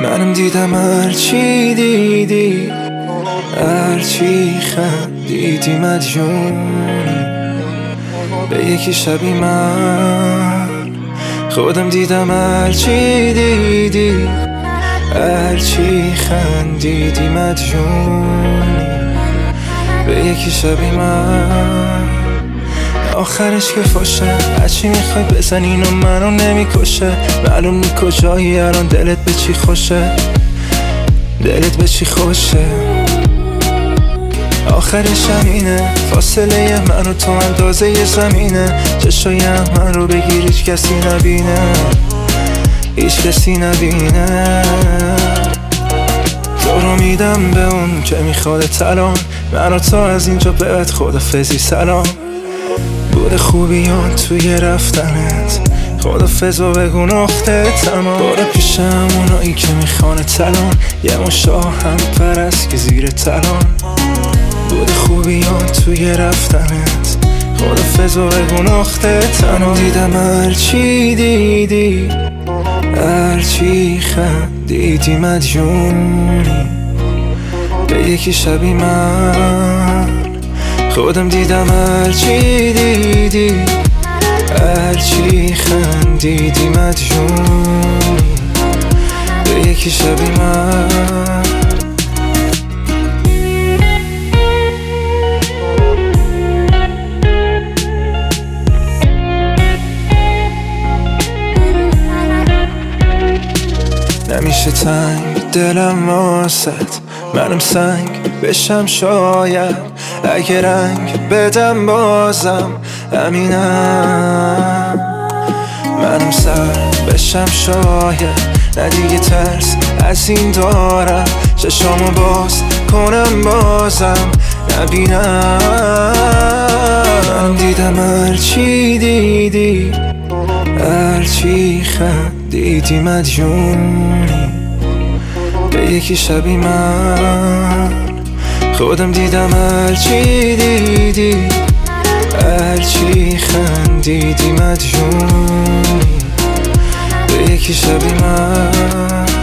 منم دیدم هرچی دیدی، هرچی خندیدی مدیونی به یکی شبی من. خودم دیدم هرچی دیدی، هرچی خندیدی مدیونی به یکی شبی من. آخرش که فاشه هرچی میخوای بزن اینو منو نمیکشه. معلوم نی کجایی الان دلت به چی خوشه، دلت به چی خوشه. آخرش همینه، فاصله من و تو اندازه ی زمینه. چشای من رو بگیر هیچ کسی نبینه، هیچ کسی نبینه. تو رو میدم به اون که میخواد الان، من و تو از اینجا به بعد خدافظی سلام. بود خوبیان توی رفتنت، خدافظ و بگو نقطه تمام. برو پیشم اونایی که میخوان تلان، یه مشاهم پرست که زیر تلان. بود خوبیان توی رفتنت، خدافظ و بگو نقطه تمام. دیدم هرچی دیدی، هرچی خندیدی مدیونی به یکی شبی من. خودم دیدم هرچی دیدی، هرچی خندیدی مدیونی به یکی شبی من. نمیشه تنگ دلم واسط، منم سنگ بشم شاید. اگه رنگ بدم بازم همینم. منم سر بشم شاید، نه دیگه ترس از این دارم. چشامو باز کنم بازم نبینم. من دیدم هرچی دیدی، هرچی خندیدی مدیونی به یکی شبی من. خودم دیدم هرچی دیدی، هرچی خندیدی مدیونی به یکی شبی من.